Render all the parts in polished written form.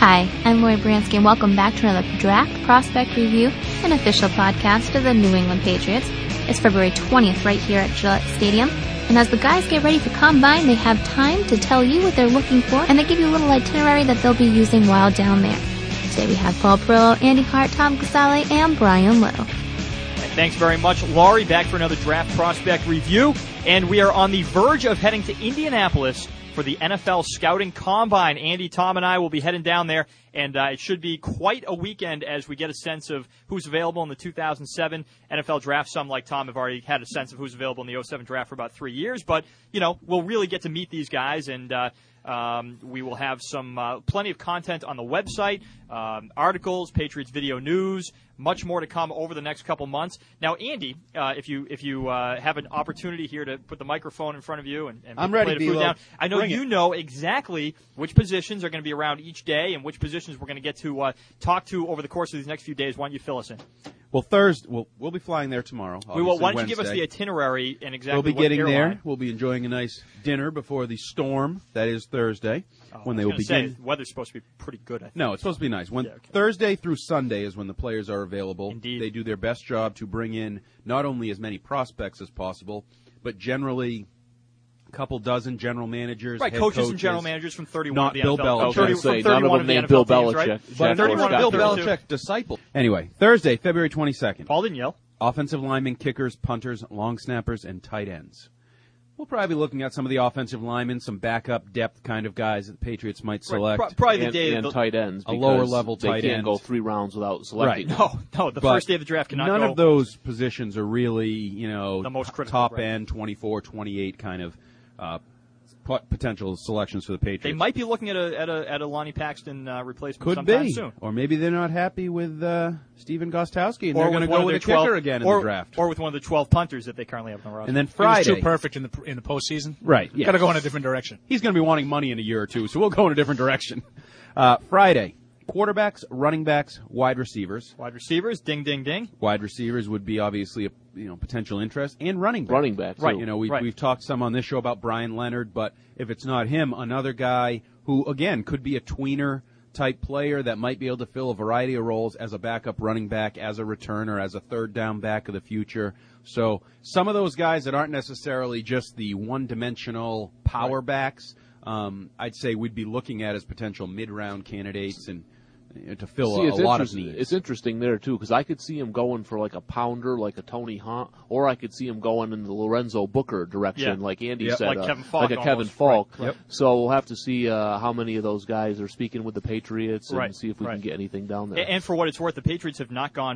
Hi, I'm Lori Bransky, and welcome back to another Draft Prospect Review, an official podcast of the New England Patriots. It's February 20th right here at Gillette Stadium, and as the guys get ready for Combine, they have time to tell you what they're looking for, and they give you a little itinerary that they'll be using while down there. Today we have Paul Perillo, Andy Hart, Tom Casale, and Brian Little. Thanks very much, Laurie, back for another Draft Prospect Review, and we are on the verge of heading to Indianapolis for the NFL Scouting Combine. Andy, Tom, and I will be heading down there, and it should be quite a weekend as we get a sense of who's available in the 2007 NFL Draft. Some, like Tom, have already had a sense of who's available in the 2007 Draft for about 3 years, but, you know, we'll really get to meet these guys, and we will have some plenty of content on the website, articles, Patriots video news, much more to come over the next couple months. Now, Andy, if you have an opportunity here to put the microphone in front of you and I'm ready, play the food down, I know you know exactly which positions are going to be around each day and which positions we're going to get to talk to over the course of these next few days. Why don't you fill us in? Well, Thursday, we'll be flying there tomorrow. We will. Why don't you give us the itinerary and exactly we'll be what getting airline? there. We'll be enjoying a nice dinner before the storm. That is Thursday when they will begin. The weather's supposed to be pretty good, I think. No, it's supposed to be nice. Thursday through Sunday is when the players are available. Indeed. They do their best job to bring in not only as many prospects as possible, but generally a couple dozen general managers, right? Head coaches and general managers from 31 not of the Bill NFL. Belichick. None of them named Bill Belichick. Right? But 31 Bill of Belichick disciple. Anyway, Thursday, February 22nd. Paul didn't yell. Offensive linemen, kickers, punters, long snappers, and tight ends. We'll probably be looking at some of the offensive linemen, some backup depth kind of guys that the Patriots might select. Right. Probably the day and tight ends. A lower level tight end. They can't go 3 rounds without selecting. Right. No. The first day of the draft cannot go. None of those positions are really, the most critical, top end, 24, 28 kind of potential selections for the Patriots. They might be looking at a Lonnie Paxton replacement Could sometime be. soon. Or maybe they're not happy with Stephen Gostkowski and or they're going to go with a kicker again in the draft. Or with one of the 12 punters that they currently have on the roster. And then Friday. He was too perfect in the postseason. Right. Yeah. Got to go in a different direction. He's going to be wanting money in a year or two, so we'll go in a different direction. Friday. Quarterbacks, running backs, wide receivers. Wide receivers, ding, ding, ding. Wide receivers would be obviously a potential interest, and running backs. Running backs, right? We've talked some on this show about Brian Leonard, but if it's not him, another guy who again could be a tweener type player that might be able to fill a variety of roles as a backup running back, as a returner, as a third down back of the future. So some of those guys that aren't necessarily just the one-dimensional power backs, I'd say we'd be looking at as potential mid-round candidates and to fill a lot of needs. It's interesting there, too, because I could see him going for like a pounder, like a Tony Hunt, or I could see him going in the Lorenzo Booker direction, like Andy said. Like Kevin Falk. Like a Kevin Falk. Right. Yep. So we'll have to see how many of those guys are speaking with the Patriots and see if we can get anything down there. And for what it's worth, the Patriots have not gone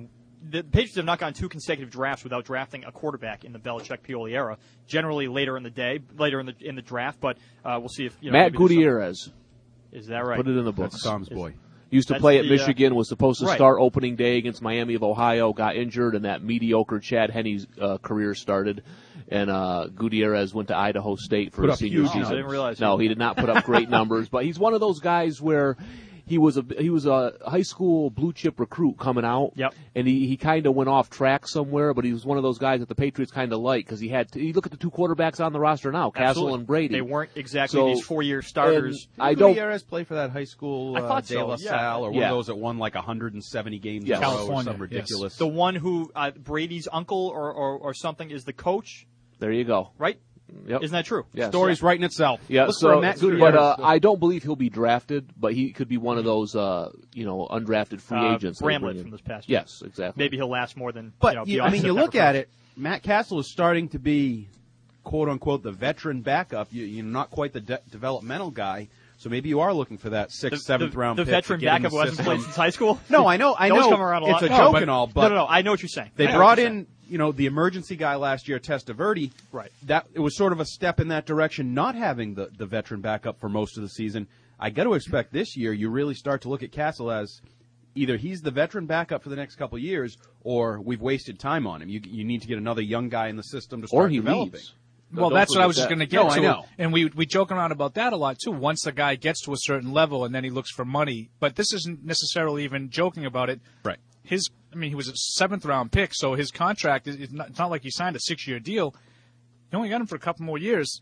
the Patriots have not gone 2 consecutive drafts without drafting a quarterback in the Belichick-Pioli era. Generally later in the draft, but we'll see if Matt Gutierrez. Is that right? Put it in the books. That's Tom's boy. Used to play at Michigan, was supposed to start opening day against Miami of Ohio, got injured, and that mediocre Chad Henne's career started. And Gutierrez went to Idaho State for his senior season. I didn't realize. No, he did not put up great numbers, but he's one of those guys where he was a high school blue chip recruit coming out, and he kind of went off track somewhere. But he was one of those guys that the Patriots kind of like because you look at the 2 quarterbacks on the roster now, Castle and Brady. They weren't exactly these 4-year starters. Did Gutierrez play for that high school? I thought De La Salle, or one of those that won like 170 games in a row or something ridiculous. The one who Brady's uncle or something is the coach. There you go. Right. Yep. Isn't that true? Yes. Story's writing itself. Yeah, but I don't believe he'll be drafted, but he could be one of those, undrafted free agents. Bramlett from this past year. Yes, exactly. Maybe he'll last more than. But you look at it. Matt Castle is starting to be, quote unquote, the veteran backup. You're not quite the developmental guy. So maybe you are looking for that 6th, 7th round pick. The veteran backup who hasn't played since high school? No, I know. Those come around a lot. It's a joke and all, but no. I know what you're saying. They brought in, the emergency guy last year, Testaverde. Right. That it was sort of a step in that direction, not having the veteran backup for most of the season. I got to expect this year you really start to look at Castle as either he's the veteran backup for the next couple of years, or we've wasted time on him. You need to get another young guy in the system to start developing. Leaves. Well, that's what I was just going to get to. I know. And we joke around about that a lot, too. Once a guy gets to a certain level and then he looks for money. But this isn't necessarily even joking about it. Right. He was a 7th-round pick, so his contract, it's not like he signed a 6-year deal. You only got him for a couple more years.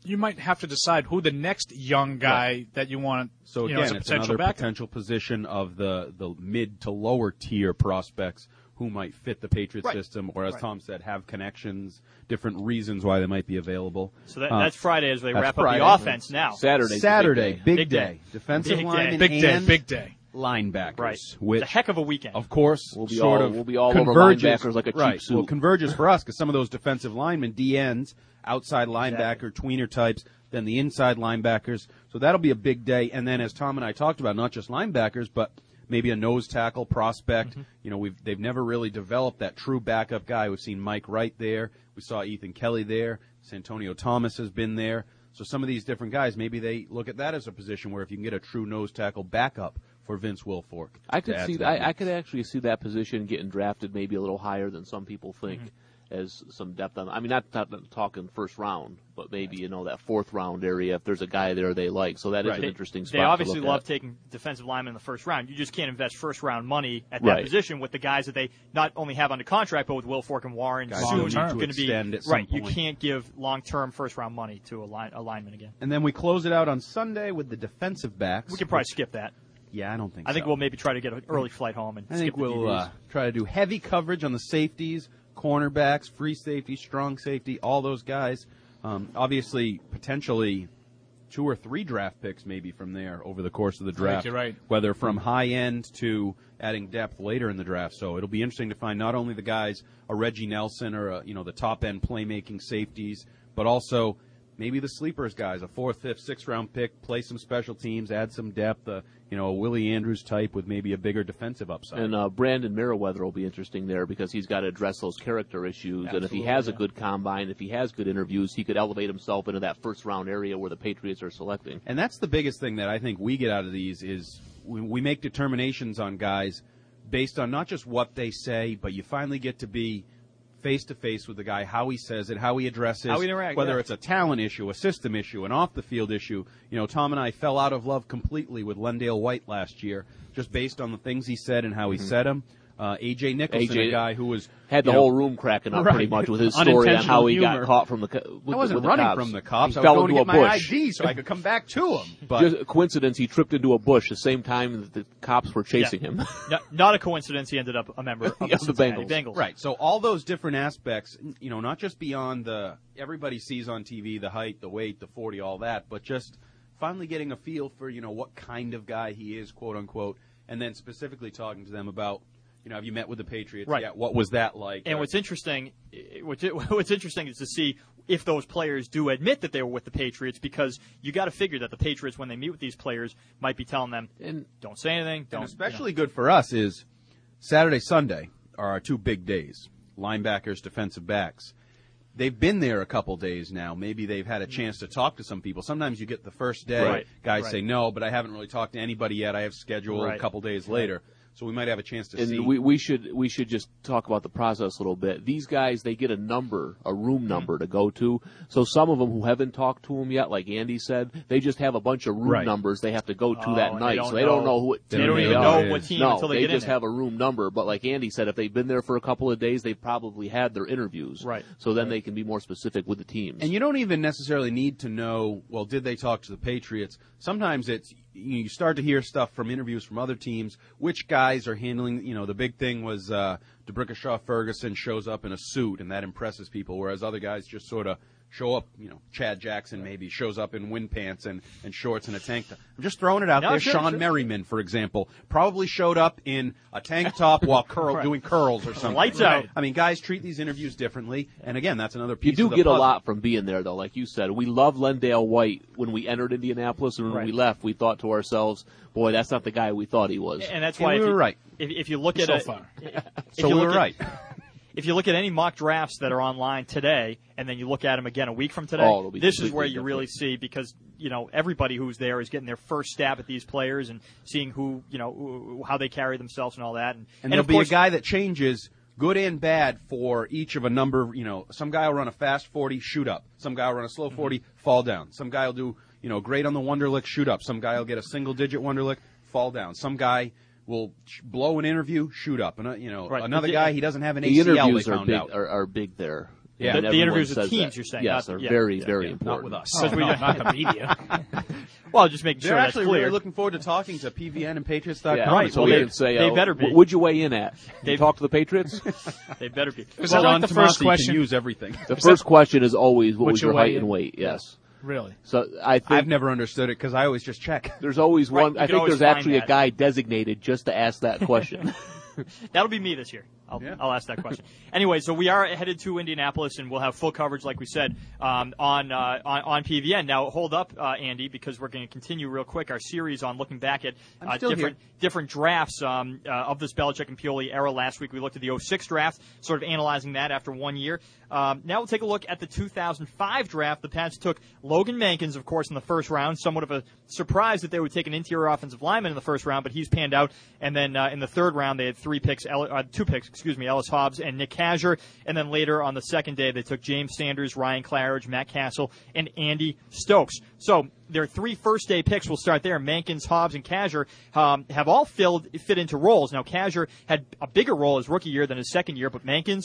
you might have to decide who the next young guy that you want. So again, as a it's potential another backup. potential position of the mid to lower tier prospects who might fit the Patriots system, or as Tom said, have connections, different reasons why they might be available. So that's Friday as they wrap Friday. up the offense now. Saturday, big day. Defensive Big linemen day. and Big day. linebackers. Right. Which, It's a heck of a weekend. of course, We'll be sort all- of we'll be all over converges, linebackers like a cheap right. suit. Well, converges for us because some of those defensive linemen, DNs, outside linebacker, tweener types, then the inside linebackers. So that'll be a big day. And then, as Tom and I talked about, not just linebackers, but maybe a nose tackle prospect. Mm-hmm. You know, they've never really developed that true backup guy. We've seen Mike Wright there. We saw Ethan Kelly there. Santonio Thomas has been there. So some of these different guys, maybe they look at that as a position where if you can get a true nose tackle backup for Vince Wilfork. I could to add see to that. I mix. could actually see that position getting drafted maybe a little higher than some people think, as some depth on. I mean, not talking first round, but maybe that fourth round area if there's a guy there they like. So that is an interesting spot. They obviously to look love at. taking defensive linemen in the first round. You just can't invest first round money at that Right. position with the guys that they not only have under contract, but with Wilfork and Warren Guys soon who need to going to be extend at some right. You point. can't give long term first round money to a lineman again. And then we close it out on Sunday with the defensive backs. We can probably skip that. Yeah, I don't think so. I think we'll maybe try to get an early flight home and I skip think the we'll DBs. try to do heavy coverage on the safeties, cornerbacks, free safety, strong safety, all those guys. Obviously, potentially 2 or 3 draft picks maybe from there over the course of the draft. you're right. Whether from high end to adding depth later in the draft. So it'll be interesting to find not only the guys, a Reggie Nelson or the top end playmaking safeties, but also maybe the sleepers guys, a 4th, 5th, 6th round pick, play some special teams, add some depth, a Willie Andrews type with maybe a bigger defensive upside. And Brandon Merriweather will be interesting there because he's got to address those character issues. And if he has a good combine, if he has good interviews, he could elevate himself into that first round area where the Patriots are selecting. And that's the biggest thing that I think we get out of these is we make determinations on guys based on not just what they say, but you finally get to be face-to-face with the guy, how he says it, how he addresses, How he interacts, whether yeah. it's a talent issue, a system issue, an off-the-field issue. Tom and I fell out of love completely with Lendale White last year, just based on the things he said and how he said them. A.J. Nicholson, a guy who was had the whole room cracking up pretty much with his story on how he got caught from the I wasn't running from the cops. He I fell was going into to get a my bush. ID so I could come back to him. But Just a coincidence, he tripped into a bush the same time that the cops were chasing him. Not a coincidence. He ended up a member of the Cincinnati Bengals. Right. So all those different aspects, not just beyond everybody sees on TV, the height, the weight, the 40, all that, but just finally getting a feel for, what kind of guy he is, quote unquote, and then specifically talking to them about, have you met with the Patriots? Right. Yeah. What was that like? And what's interesting is to see if those players do admit that they were with the Patriots, because you got to figure that the Patriots, when they meet with these players, might be telling them, don't say anything. Don't. And especially good for us is Saturday, Sunday are our 2 big days. Linebackers, defensive backs. They've been there a couple days now. Maybe they've had a chance to talk to some people. Sometimes you get the first day. Guys say, no, but I haven't really talked to anybody yet. I have scheduled a couple days later. So we might have a chance to see. And we should just talk about the process a little bit. These guys, they get a room number to go to. So some of them who haven't talked to them yet, like Andy said, they just have a bunch of room numbers they have to go to that night. So they don't know what team they don't even know what team until they get in. They just have a room number. But like Andy said, if they've been there for a couple of days, they probably had their interviews. Right. So then they can be more specific with the teams. And you don't even necessarily need to know, well, did they talk to the Patriots? Sometimes you start to hear stuff from interviews from other teams, which guys are handling, the big thing was DeBrickashaw Ferguson shows up in a suit, and that impresses people, whereas other guys just sort of show up, Chad Jackson maybe shows up in wind pants and shorts and a tank top. I'm just throwing it out there. Sure, Sean Merriman, for example, probably showed up in a tank top while doing curls or something. Lights out. I mean, guys treat these interviews differently, and again, that's another piece You of do the get a puzzle. lot from being there, though. Like you said, we love Lendale White when we entered Indianapolis, and when we left, we thought to ourselves, boy, that's not the guy we thought he was. And that's why we were right. If you look at So far. So we were right. If you look at any mock drafts that are online today, and then you look at them again a week from today, it'll be this is completely where you different. really see, because everybody who's there is getting their first stab at these players and seeing how they carry themselves and all that. And there'll of be course, a guy that changes good and bad for each of a number. Some guy will run a fast 40, shoot up. Some guy will run a slow 40, fall down. Some guy will do great on the Wonderlic, shoot up. Some guy will get a single-digit Wonderlic, fall down. Some guy will blow an interview, shoot up. And another guy, he doesn't have an the ACL. interviews they found out. are big there. Yeah. The interviews with teams, you're saying? Yes, not, they're very, very important. Not with us. Not the media. Well, just making sure They're that's actually clear. really looking forward to talking to PVN and Patriots.com. Yeah, Right, so well, we they- can say, they better be. What'd you weigh in at? You talk to the Patriots? They better be. Was that like the first Tomasi question? can use everything. The first question is always, what What's was your your height weight? and weight? Yes. Really? So I think I've never understood it because I always just check. there's always Right, one. you I can think always there's find actually that. a guy designated just to ask that question. That'll be me this year. I'll ask that question. Anyway, so we are headed to Indianapolis, and we'll have full coverage, like we said, on PVN. Now, hold up, Andy, because we're going to continue real quick our series on looking back at different drafts of this Belichick and Pioli era. Last week we looked at the 06 draft, sort of analyzing that after 1 year. Now we'll take a look at the 2005 draft. The Pats took Logan Mankins, of course, in the first round. Somewhat of a surprise that they would take an interior offensive lineman in the first round, but he's panned out. And then in the third round, they had two picks, Ellis Hobbs and Nick Kazur. And then later on the second day, they took James Sanders, Ryan Claridge, Matt Castle, and Andy Stokes. So their 3 first-day picks, we'll start there. Mankins, Hobbs, and Kazur have all fit into roles. Now, Kazur had a bigger role his rookie year than his second year, but Mankins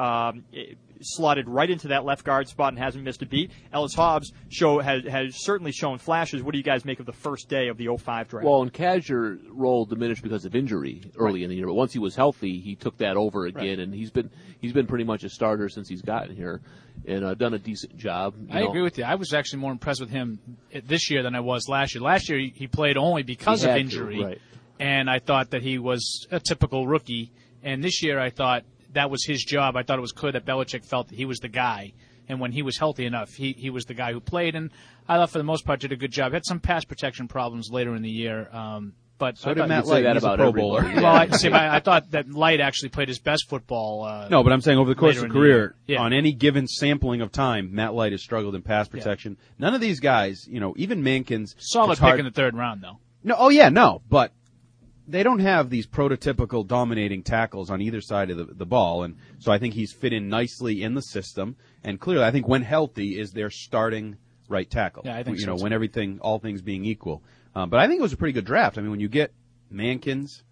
slotted right into that left guard spot and hasn't missed a beat. Ellis Hobbs has certainly shown flashes. What do you guys make of the first day of the 05 draft? Well, and Kazur's role diminished because of injury early in the year, but once he was healthy, he took that over again, and he's been pretty much a starter since he's gotten here, and done a decent job. I agree with you. I was actually more impressed with him this year than I was last year. Last year he played only because of injury, right. And I thought that he was a typical rookie. And this year I thought that was his job. I thought it was clear that Belichick felt that he was the guy. And when he was healthy enough, he was the guy who played. And I thought for the most part did a good job. Had some pass protection problems later in the year. But So I did thought, Matt say Light. that He's about a Pro Bowler. everybody. well, I thought that Light actually played his best football. No, but I'm saying over the course later of in a the year. career, Yeah. on any given sampling of time, Matt Light has struggled in pass protection. None of these guys, even Mankins. Solid it's hard- pick in the third round, though. No, but they don't have these prototypical dominating tackles on either side of the ball, and so I think he's fit in nicely in the system. And clearly, I think when healthy is their starting right tackle. Yeah, I think so, too. when all things being equal. But I think it was a pretty good draft. I mean, when you get Mankins,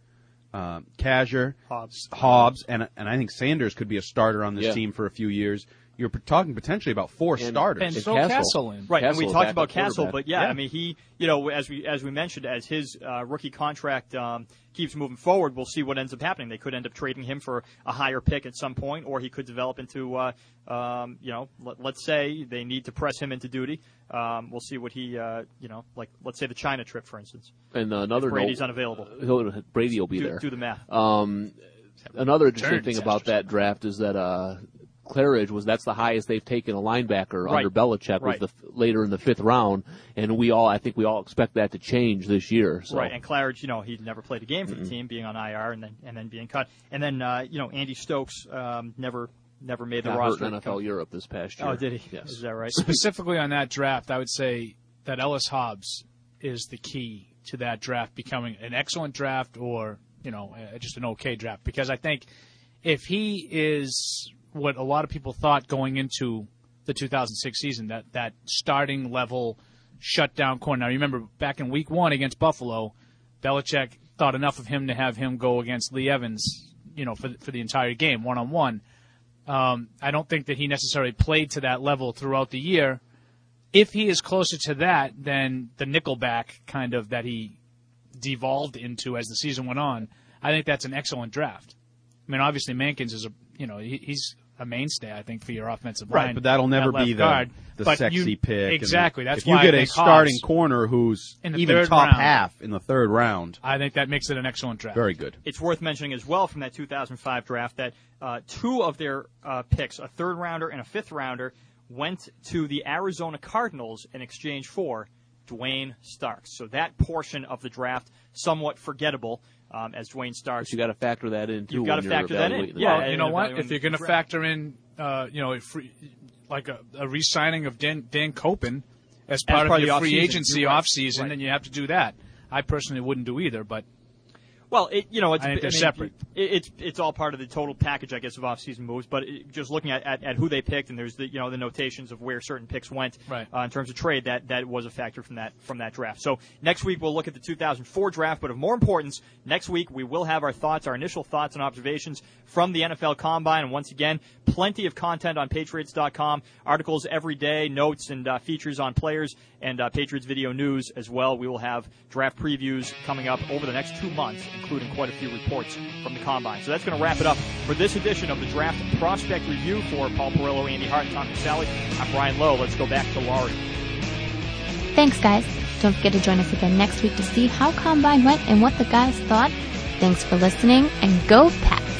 Kazur, Hobbs, and I think Sanders could be a starter on this team for a few years. You're talking potentially about 4 starters. And throw Castle in. Right, and we Castle, talked about Castle, quarterback. but I mean, he, as we mentioned, as his rookie contract keeps moving forward, we'll see what ends up happening. They could end up trading him for a higher pick at some point, or he could develop into, let's say they need to press him into duty. We'll see what he, let's say the China trip, for instance. And another if Brady's note, unavailable. Brady will be there. Do the math. Another interesting thing about that draft is that Claridge that's the highest they've taken a linebacker under Belichick was later in the 5th round, and I think we all expect that to change this year. So. Right, and Claridge, he never played a game for the team, being on IR and then being cut, and then Andy Stokes never made the roster. Hurt in NFL Europe this past year. Oh, did he? Yes. Is that right? Specifically on that draft, I would say that Ellis Hobbs is the key to that draft becoming an excellent draft or, just an okay draft. Because I think if he is what a lot of people thought going into the 2006 season, that starting level shutdown corner. Now, remember, back in week 1 against Buffalo, Belichick thought enough of him to have him go against Lee Evans, for the entire game, one-on-one. I don't think that he necessarily played to that level throughout the year. If he is closer to that than the nickelback kind of that he devolved into as the season went on, I think that's an excellent draft. I mean, obviously Mankins is he's a mainstay, I think, for your offensive line. Right, but that'll never be the sexy pick. Exactly. That's if why you get a starting corner who's in the even top round, half in the 3rd round, I think that makes it an excellent draft. Very good. It's worth mentioning as well from that 2005 draft that 2 of their picks, a 3rd rounder and a 5th rounder, went to the Arizona Cardinals in exchange for Dwayne Starks. So that portion of the draft, somewlike forgettable. As Dwayne Starks. But you got to factor that in too. You've got to factor that in. Yeah, well, you know what? If you're going to factor in, a re-signing of Dan Copen as part of your free agency offseason, then you have to do that. I personally wouldn't do either, but. Well, they're separate. It's all part of the total package, I guess, of off-season moves. But just looking at who they picked, and there's the notations of where certain picks went in terms of trade. That was a factor from that draft. So next week we'll look at the 2004 draft. But of more importance, next week we will have our initial thoughts and observations from the NFL Combine. And once again, plenty of content on Patriots.com, articles every day, notes and features on players, and Patriots video news as well. We will have draft previews coming up over the next 2 months, including quite a few reports from the Combine. So that's going to wrap it up for this edition of the Draft Prospect Review. For Paul Perillo, Andy Hart, and Tom Casale, I'm Brian Lowe. Let's go back to Laurie. Thanks, guys. Don't forget to join us again next week to see how Combine went and what the guys thought. Thanks for listening, and go Pack!